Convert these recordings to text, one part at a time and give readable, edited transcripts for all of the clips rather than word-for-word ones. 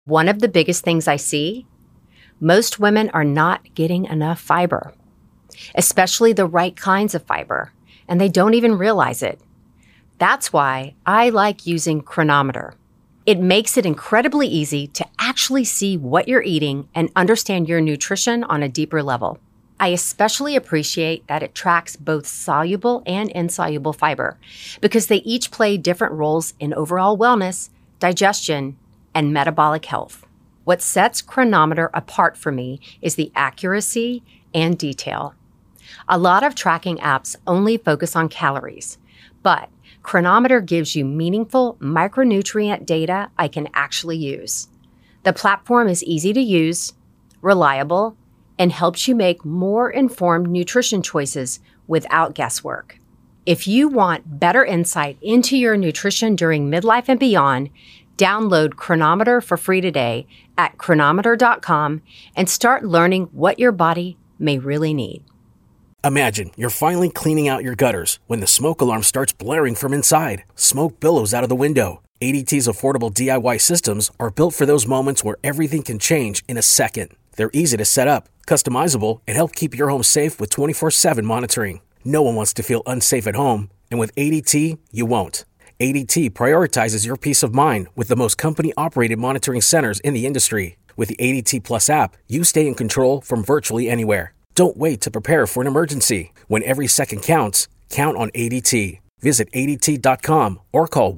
One of the biggest things I see, most women are not getting enough fiber, especially the right kinds of fiber, and they don't even realize it. That's why I like using Cronometer. It makes it incredibly easy to actually see what you're eating and understand your nutrition on a deeper level. I especially appreciate that it tracks both soluble and insoluble fiber because they each play different roles in overall wellness, digestion, and metabolic health. What sets Cronometer apart for me is the accuracy and detail. A lot of tracking apps only focus on calories, but Cronometer gives you meaningful micronutrient data I can actually use. The platform is easy to use, reliable, and helps you make more informed nutrition choices without guesswork. If you want better insight into your nutrition during midlife and beyond, download Cronometer for free today at cronometer.com and start learning what your body may really need. Imagine you're finally cleaning out your gutters when the smoke alarm starts blaring from inside. Smoke billows out of the window. ADT's affordable DIY systems are built for those moments where everything can change in a second. They're easy to set up, customizable, and help keep your home safe with 24/7 monitoring. No one wants to feel unsafe at home, and with ADT, you won't. ADT prioritizes your peace of mind with the most company-operated monitoring centers in the industry. With the ADT Plus app, you stay in control from virtually anywhere. Don't wait to prepare for an emergency. When every second counts, count on ADT. Visit ADT.com or call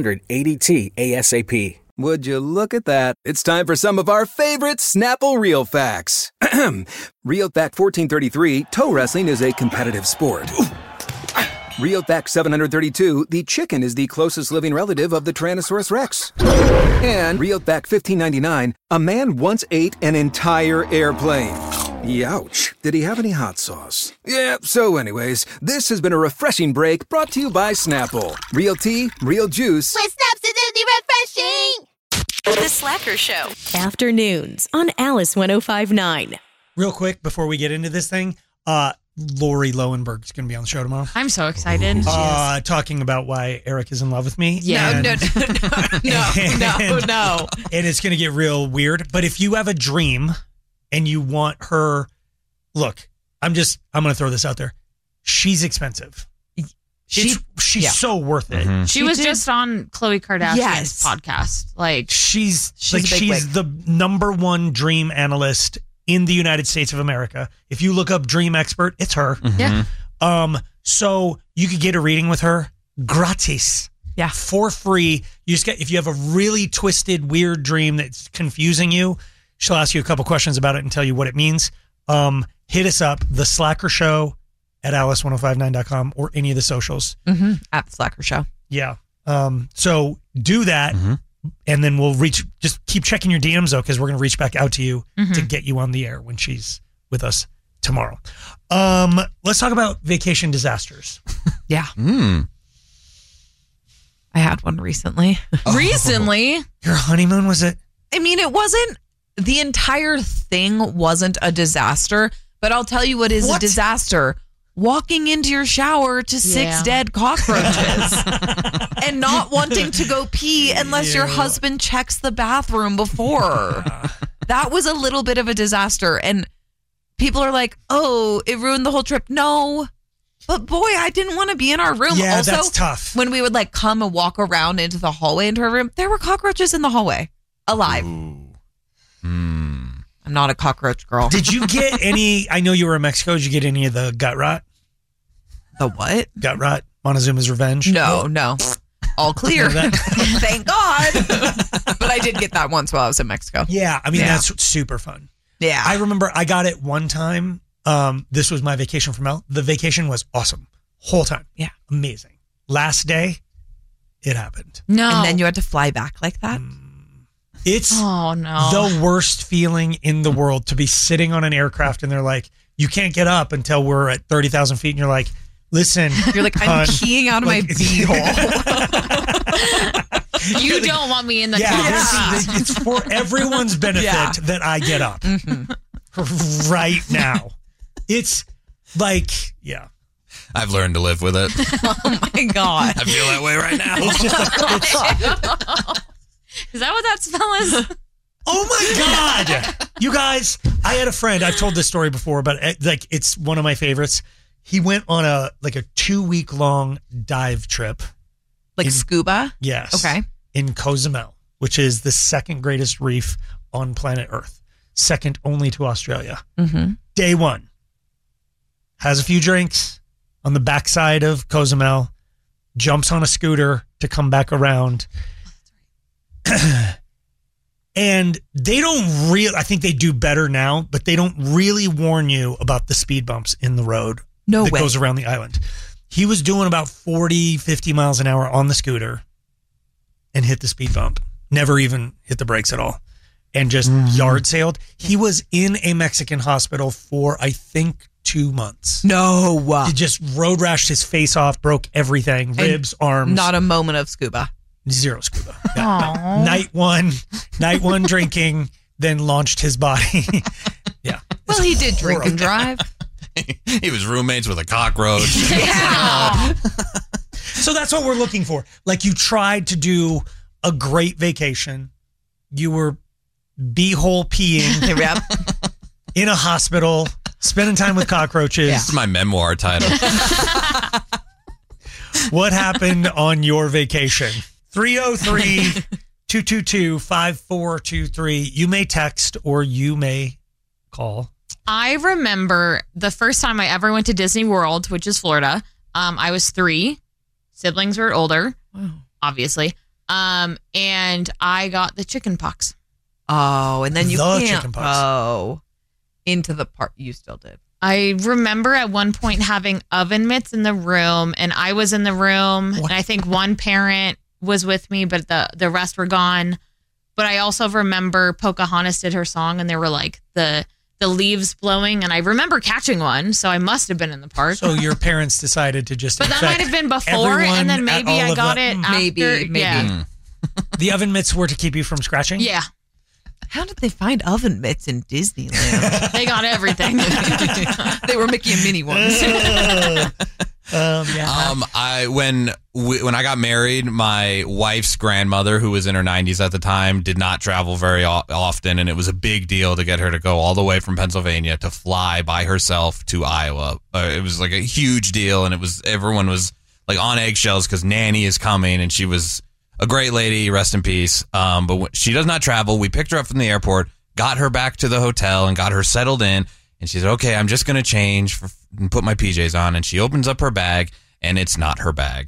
1-800-ADT-ASAP. Would you look at that? It's time for some of our favorite Snapple Real Facts. Real Fact 1433, toe wrestling is a competitive sport. Real Fact 732, the chicken is the closest living relative of the Tyrannosaurus Rex. And Real Fact 1599, a man once ate an entire airplane. Youch. Did he have any hot sauce? Yeah, so anyways, this has been a refreshing break brought to you by Snapple. Real tea, real juice. With Snap's refreshing! The Slacker Show. Afternoons on Alice 105.9. Real quick, before we get into this thing, Lori Lowenberg is going to be on the show tomorrow. I'm so excited. Talking about why Eric is in love with me. Yeah. No. And it's going to get real weird. But if you have a dream and you want her, look, I'm going to throw this out there. She's expensive. She's so worth it. Mm-hmm. She was just on Khloe Kardashian's podcast. Like she's the number one dream analyst in the United States of America. If you look up Dream Expert, it's her. Mm-hmm. Yeah. So you could get a reading with her gratis. Yeah. For free. You just if you have a really twisted, weird dream that's confusing you, she'll ask you a couple questions about it and tell you what it means. Hit us up, The Slacker Show at alice1059.com or any of the socials. Mm-hmm. At The Slacker Show. Yeah. So do that. Mm-hmm. And then we'll just keep checking your DMs though, because we're going to reach back out to you to get you on the air when she's with us tomorrow. Let's talk about vacation disasters. Yeah. I had one recently. Recently? Your honeymoon, was it? I mean, the entire thing wasn't a disaster, but I'll tell you what is a disaster. Walking into your shower to 6 dead cockroaches and not wanting to go pee unless your husband checks the bathroom before. That was a little bit of a disaster. And people are like, oh, it ruined the whole trip. No. But boy, I didn't want to be in our room. Yeah, also, that's tough. When we would come and walk around into the hallway into her room, there were cockroaches in the hallway. Alive. I'm not a cockroach girl. Did you get any, I know you were in Mexico, did you get any of the gut rot? The what? Gut rot, Montezuma's Revenge? No. All clear. Thank God. But I did get that once while I was in Mexico. Yeah, I mean, that's super fun. Yeah. I remember I got it one time. This was my vacation from Mel. The vacation was awesome. Whole time. Yeah. Amazing. Last day, it happened. No. And then you had to fly back like that? It's the worst feeling in the world to be sitting on an aircraft and they're like, you can't get up until we're at 30,000 feet. And you're like, listen. You're like, I'm peeing out of my beehole. You don't want me in the car seat. It's for everyone's benefit that I get up right now. It's like, I've learned to live with it. Oh my God. I feel that way right now. It's just Is that what that smell is? Oh my God. You guys, I had a friend, I've told this story before, but it's one of my favorites. He went on a 2-week long dive trip. Scuba? Yes. Okay. In Cozumel, which is the second greatest reef on planet Earth. Second only to Australia. Mm-hmm. Day one. Has a few drinks on the backside of Cozumel. Jumps on a scooter to come back around. And they don't really, I think they do better now, but they don't really warn you about the speed bumps in the road that goes around the island. He was doing about 40, 50 miles an hour on the scooter and hit the speed bump. Never even hit the brakes at all. And just yard sailed. He was in a Mexican hospital for, I think, 2 months. No. He just road rashed his face off, broke everything, ribs, arms. Not a moment of scuba. Zero scuba. Yeah. Night one drinking, then launched his body. Yeah. Well, he did drink and drive. He was roommates with a cockroach. Yeah. So that's what we're looking for. Like, you tried to do a great vacation. You were beehole peeing in a hospital, spending time with cockroaches. This is my memoir title. What happened on your vacation? 303-222-5423. You may text or you may call. I remember the first time I ever went to Disney World, which is Florida. I was 3. Siblings were older, obviously. And I got the chicken pox. Oh, and then you The can't chicken pox. go into the park. You still did. I remember at one point having oven mitts in the room, and I was in the room, and I think one parent was with me, but the rest were gone. But I also remember Pocahontas did her song, and there were like the leaves blowing, and I remember catching one, so I must have been in the park. So your parents decided to just But that might have been before, and then maybe I got it after. Maybe. Yeah. The oven mitts were to keep you from scratching? Yeah. How did they find oven mitts in Disneyland? They got everything. They were Mickey and Minnie ones. When I got married, my wife's grandmother, who was in her 90s at the time, did not travel very often, and it was a big deal to get her to go all the way from Pennsylvania to fly by herself to Iowa. It was like a huge deal, and everyone was like on eggshells because Nanny is coming, and she was a great lady, rest in peace. But she does not travel. We picked her up from the airport, got her back to the hotel, and got her settled in. And she said, okay, I'm just going to change and put my PJs on. And she opens up her bag, and it's not her bag.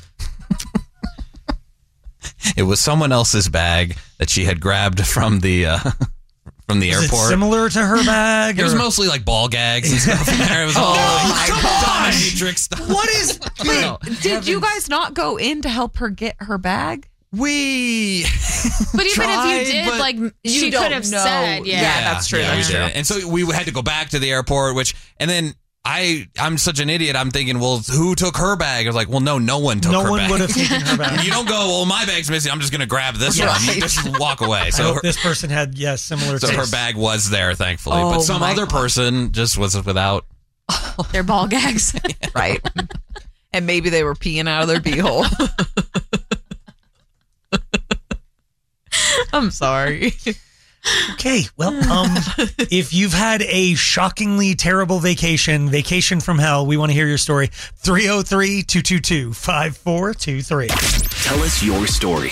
It was someone else's bag that she had grabbed from the airport. It similar to her bag? It was mostly like ball gags and stuff in there. It was all dominatrix stuff. What is... Did you guys not go in to help her get her bag? But even if you did, like, she could have said, yeah, that's true. Yeah, That's true. and so we had to go back to the airport, and then I'm such an idiot. I'm thinking, well, who took her bag? I was like, well, no one took her bag. No one would have taken her bag. You don't go, well, my bag's missing. I'm just going to grab this one. You just walk away. I So hope this person had, similar so taste. her bag was there, thankfully. Oh, but some my other God. person just was without. They're ball gags. Right. And maybe they were peeing out of their beehole. I'm sorry. Okay, well, if you've had a shockingly terrible vacation from hell, we want to hear your story. 303-222-5423. Tell us your story.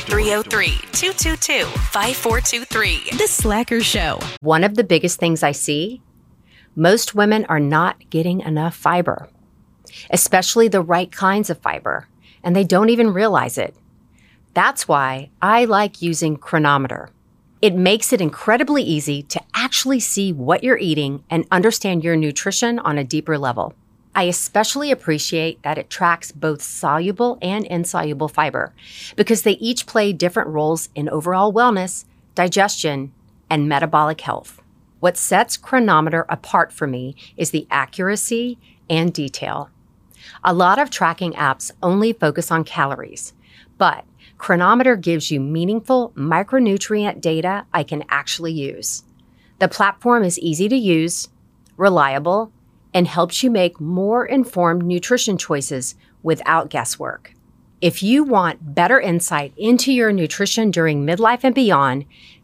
303-222-5423. The Slacker Show. One of the biggest things I see, most women are not getting enough fiber, especially the right kinds of fiber, and they don't even realize it. That's why I like using Chronometer. It makes it incredibly easy to actually see what you're eating and understand your nutrition on a deeper level. I especially appreciate that it tracks both soluble and insoluble fiber because they each play different roles in overall wellness, digestion, and metabolic health. What sets Chronometer apart for me is the accuracy and detail. A lot of tracking apps only focus on calories, but Chronometer gives you meaningful micronutrient data I can actually use. The platform is easy to use, reliable, and helps you make more informed nutrition choices without guesswork. If you want better insight into your nutrition during midlife and beyond,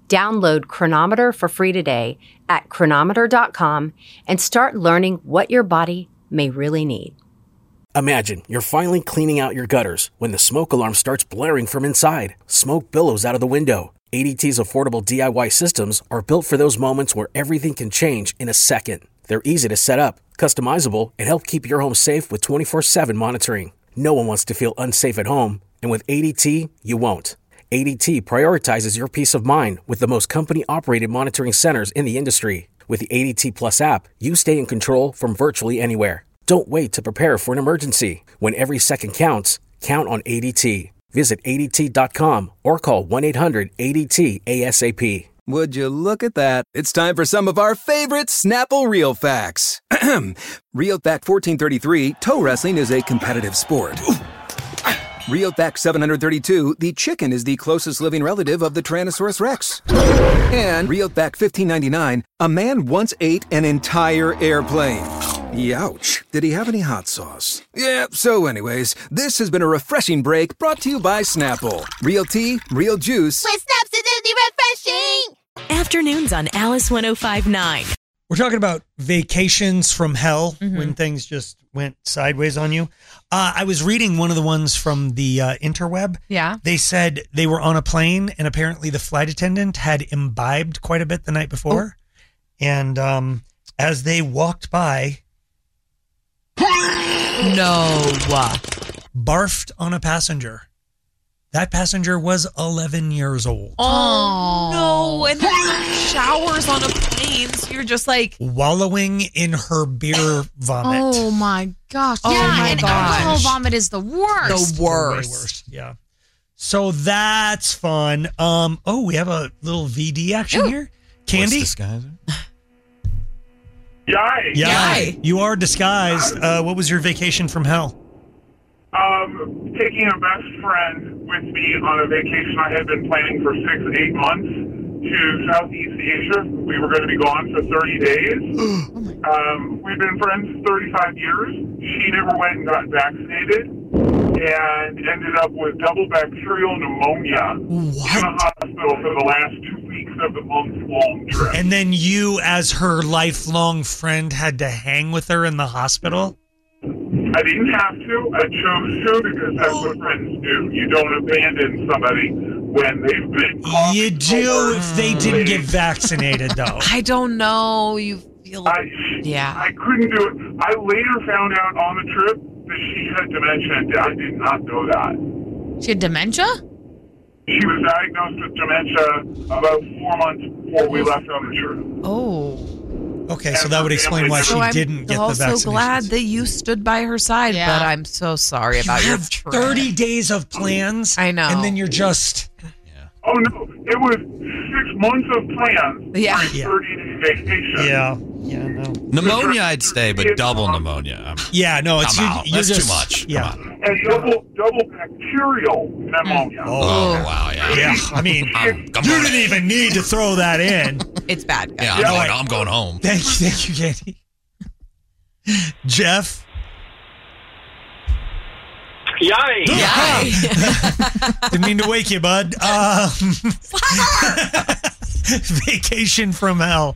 Download Chronometer for free today at chronometer.com and start learning what your body may really need. Imagine you're finally cleaning out your gutters when the smoke alarm starts blaring from inside. Smoke billows out of the window. ADT's affordable DIY systems are built for those moments where everything can change in a second. They're easy to set up, customizable, and help keep your home safe with 24/7 monitoring. No one wants to feel unsafe at home, and with ADT, you won't. ADT prioritizes your peace of mind with the most company-operated monitoring centers in the industry. With the ADT Plus app, you stay in control from virtually anywhere. Don't wait to prepare for an emergency. When every second counts, count on ADT. Visit ADT.com or call 1-800-ADT-ASAP. Would you look at that? It's time for some of our favorite Snapple Real Facts. Real Fact 1433, toe wrestling is a competitive sport. Real Fact 732, the chicken is the closest living relative of the Tyrannosaurus Rex. And Real Fact 1599, a man once ate an entire airplane. Youch. Did he have any hot sauce? Yeah, so anyways, this has been a refreshing break brought to you by Snapple. Real tea, real juice. With Snap's Acidity Refreshing! Afternoons on Alice 105.9. We're talking about vacations from hell when things just went sideways on you. I was reading one of the ones from the interweb. Yeah. They said they were on a plane and apparently the flight attendant had imbibed quite a bit the night before. And as they walked by... barfed on a passenger. That passenger was 11 years old. Oh, no. And there's showers on a plane, so you're just like... wallowing in her beer vomit. Oh, my gosh. Oh, yeah, my and gosh. alcohol vomit is the worst. The Way worst. worse. Yeah. So that's fun. We have a little VD action here. Candy? What's disguiser? Yay! Yeah. You are disguised. What was your vacation from hell? Taking a best friend with me on a vacation I had been planning for 6-8 months to Southeast Asia. We were going to be gone for 30 days. We've been friends 35 years. She never went and got vaccinated and ended up with double bacterial pneumonia in the hospital for the last 2 weeks of the month-long trip. And then you, as her lifelong friend, had to hang with her in the hospital? I didn't have to. I chose to because that's what friends do. You don't abandon somebody when they've been coughing. You do if they didn't get vaccinated, though. I don't know. You feel... I couldn't do it. I later found out on the trip that she had dementia. I did not know that. She had dementia? She was diagnosed with dementia about 4 months before we left on the trip. Oh. Okay, so that would explain why she didn't get the vaccination. I'm so glad that you stood by her side, but I'm so sorry about your trip. 30 days of plans. I know. And then you're just... Oh, no. It was 6 months of plans for a 30-day vacation. Yeah, no. Pneumonia, I'd stay, but double pneumonia. Yeah, no, it's... I'm out. That's just, too much. Yeah. Come on. And double bacterial pneumonia. Oh, wow, yeah. Yeah, I mean, you didn't even need to throw that in. It's bad, guys. Yeah, I'm going home. Thank you, Candy. Jeff? Yay! Didn't mean to wake you, bud. Vacation from hell.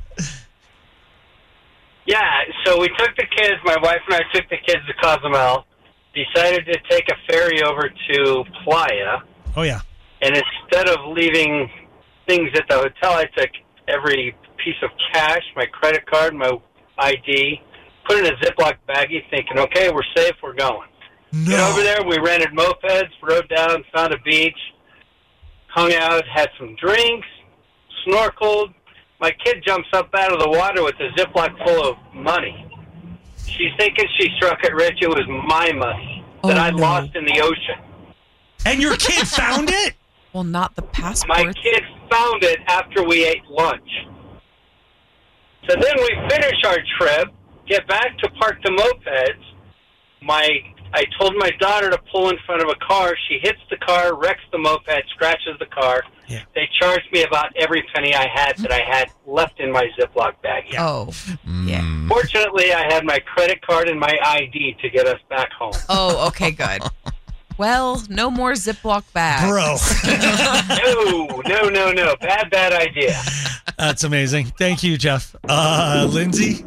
Yeah, so we took the kids, my wife and I took the kids to Cozumel, decided to take a ferry over to Playa. Oh, yeah. And instead of leaving things at the hotel, I took every piece of cash, my credit card, my ID, put it in a Ziploc baggie thinking, okay, we're safe, we're going. No. Get over there, we rented mopeds, rode down, found a beach, hung out, had some drinks, snorkeled. My kid jumps up out of the water with a Ziploc full of money. She's thinking she struck it rich. It was my money that I lost in the ocean. And your kid found it? Well, not the passport. My kid found it after we ate lunch. So then we finish our trip, get back to park the mopeds. I told my daughter to pull in front of a car. She hits the car, wrecks the moped, scratches the car. Yeah. They charged me about every penny I had that I had left in my Ziploc bag. Yeah. Oh, yeah. Fortunately, I had my credit card and my ID to get us back home. Oh, okay, good. Well, no more Ziploc bags. Bro. No. Bad idea. That's amazing. Thank you, Jeff. Lindsay?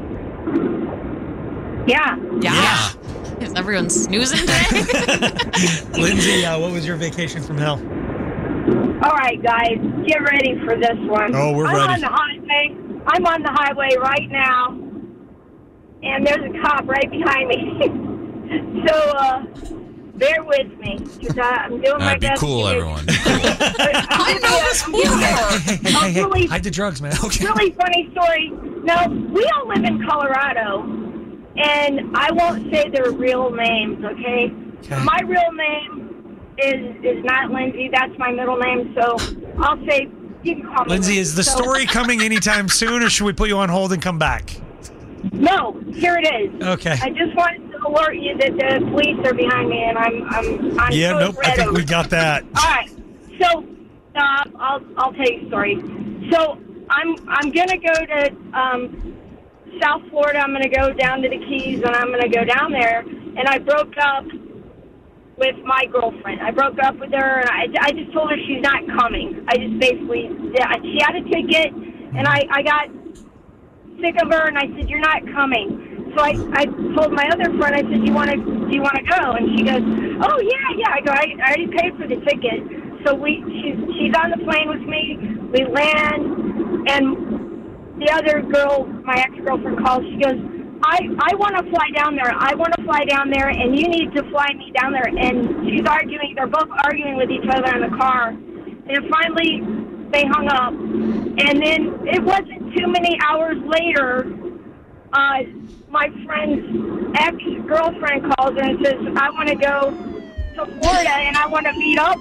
Yeah. Is everyone snoozing today? Lindsay, what was your vacation from hell? All right, guys, get ready for this one. Oh, we're ready. I'm on the highway right now, and there's a cop right behind me. So, bear with me, because I'm doing my Be best. cool, everyone. Be cool. I know this Hey, hide the drugs, man. Okay. Really funny story. Now, we all live in Colorado, and I won't say their real names, okay? My real name is not Lindsay. That's my middle name, so I'll say you can call me Lindsay, is the story coming anytime soon, or should we put you on hold and come back? No, here it is. Okay. I just wanted to alert you that the police are behind me, and I'm yeah, so nope. I think we got that. All right. So I'll tell you a story. So I'm gonna go to South Florida. I'm gonna go down to the Keys, and I'm gonna go down there. And I broke up with my girlfriend. I broke up with her, and I just told her she's not coming. I just basically, she had a ticket, and I got sick of her, and I said, you're not coming. So I told my other friend, I said, do you want to go? And she goes, oh, yeah. I go, I already paid for the ticket. So she's on the plane with me. We land, and the other girl, my ex-girlfriend, calls. She goes, I want to fly down there. I want to fly down there, and you need to fly me down there. And she's arguing. They're both arguing with each other in the car. And finally, they hung up. And then it wasn't too many hours later, my friend's ex-girlfriend calls her and says, I want to go to Florida, and I want to meet up.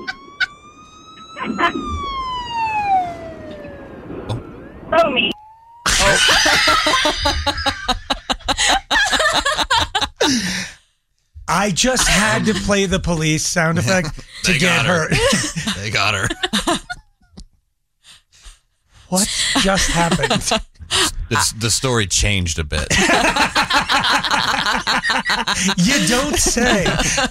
Oh, me. I just had to play the police sound effect to get her. They got her. What just happened? The story changed a bit. You don't say.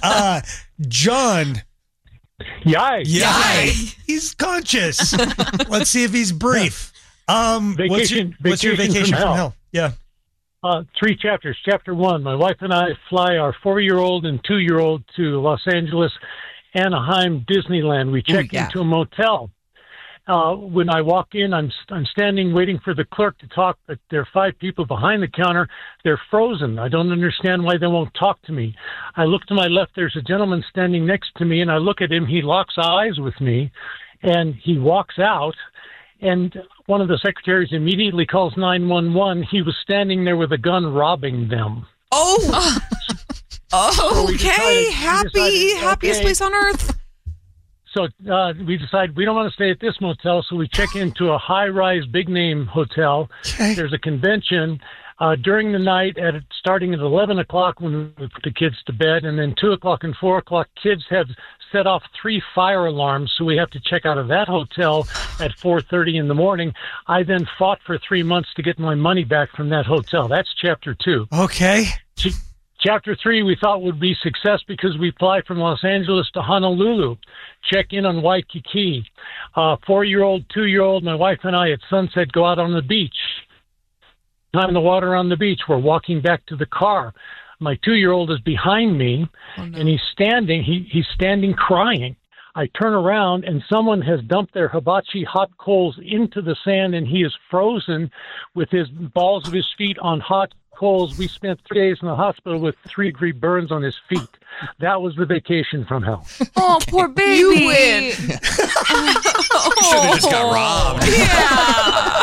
John. Yay. He's conscious. Let's see if he's brief. What's your vacation from hell? Yeah. 3 chapters. Chapter 1, my wife and I fly our 4-year-old and 2-year-old to Los Angeles, Anaheim, Disneyland. We check into a motel. When I walk in, I'm standing waiting for the clerk to talk, but there are 5 people behind the counter. They're frozen. I don't understand why they won't talk to me. I look to my left. There's a gentleman standing next to me, and I look at him. He locks eyes with me, and he walks out. And one of the secretaries immediately calls 911. He was standing there with a gun robbing them. Oh, okay. Happiest place on earth. So we decide we don't want to stay at this motel, so we check into a high-rise, big-name hotel. Okay. There's a convention during the night, starting at 11 o'clock when we put the kids to bed, and then 2 o'clock and 4 o'clock, kids have set off 3 fire alarms, so we have to check out of that hotel at 4:30 in the morning. I then fought for 3 months to get my money back from that hotel. That's chapter 2. Okay. Chapter 3 we thought would be success because we fly from Los Angeles to Honolulu, check in on Waikiki. 4-year-old, 2-year-old, my wife and I at sunset go out on the beach. Time the water on the beach. We're walking back to the car. My 2-year-old is behind me, and he's standing crying. I turn around, and someone has dumped their hibachi hot coals into the sand, and he is frozen with his balls of his feet on hot coals. We spent 3 days in the hospital with 3-degree burns on his feet. That was the vacation from hell. Oh, poor baby. You win. Should have just got robbed. Yeah.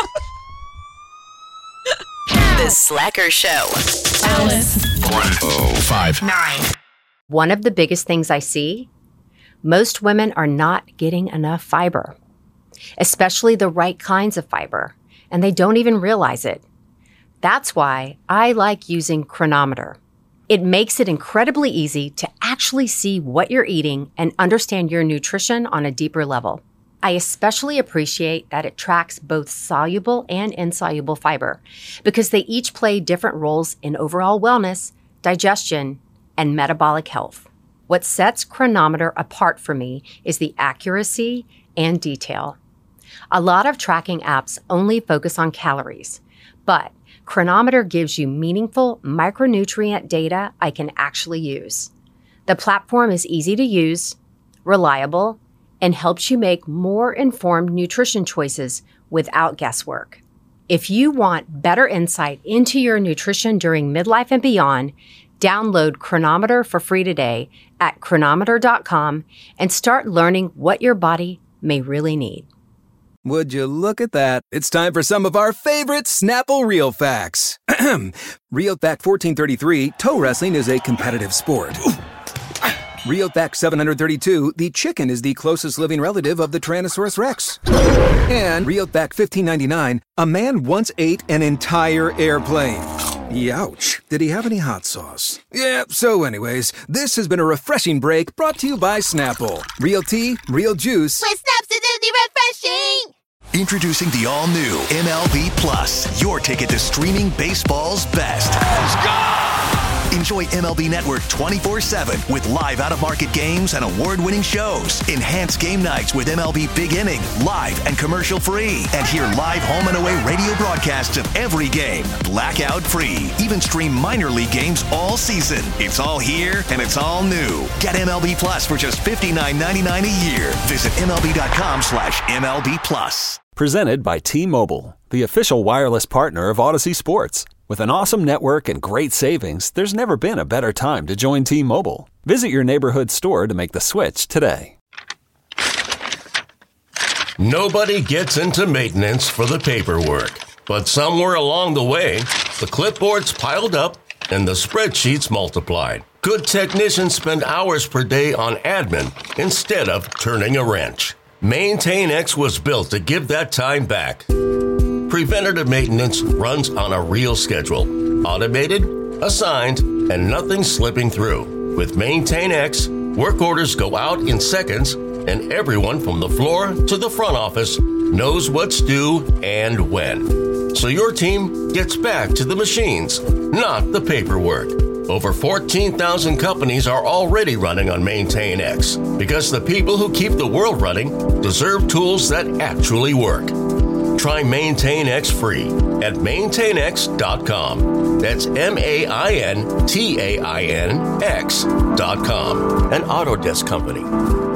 The Slacker Show. Alice. 1059. One of the biggest things I see, most women are not getting enough fiber, especially the right kinds of fiber, and they don't even realize it. That's why I like using Chronometer. It makes it incredibly easy to actually see what you're eating and understand your nutrition on a deeper level. I especially appreciate that it tracks both soluble and insoluble fiber because they each play different roles in overall wellness, digestion, and metabolic health. What sets Chronometer apart for me is the accuracy and detail. A lot of tracking apps only focus on calories, but Chronometer gives you meaningful micronutrient data I can actually use. The platform is easy to use, reliable, and helps you make more informed nutrition choices without guesswork. If you want better insight into your nutrition during midlife and beyond, download Chronometer for free today at chronometer.com and start learning what your body may really need. Would you look at that? It's time for some of our favorite Snapple Real Facts. Real Fact 1433, toe wrestling is a competitive sport. Real Fact 732, the chicken is the closest living relative of the Tyrannosaurus Rex. And Real Fact 1599, a man once ate an entire airplane. Youch. Did he have any hot sauce? Yeah, so anyways, this has been a refreshing break brought to you by Snapple. Real tea, real juice. With Snaps, it's refreshing! Introducing the all-new MLB Plus, your ticket to streaming baseball's best. Let's go! Enjoy MLB Network 24/7 with live out-of-market games and award-winning shows. Enhance game nights with MLB Big Inning, live and commercial-free. And hear live home and away radio broadcasts of every game, blackout-free. Even stream minor league games all season. It's all here and it's all new. Get MLB Plus for just $59.99 a year. Visit MLB.com/MLB Plus. Presented by T-Mobile, the official wireless partner of Odyssey Sports. With an awesome network and great savings, there's never been a better time to join T-Mobile. Visit your neighborhood store to make the switch today. Nobody gets into maintenance for the paperwork. But somewhere along the way, the clipboards piled up and the spreadsheets multiplied. Good technicians spend hours per day on admin instead of turning a wrench. MaintainX was built to give that time back. Preventative maintenance runs on a real schedule. Automated, assigned, and nothing slipping through. With MaintainX, work orders go out in seconds, and everyone from the floor to the front office knows what's due and when. So your team gets back to the machines, not the paperwork. Over 14,000 companies are already running on MaintainX because the people who keep the world running deserve tools that actually work. Try MaintainX free at maintainx.com. That's MaintainX.com. An Autodesk company.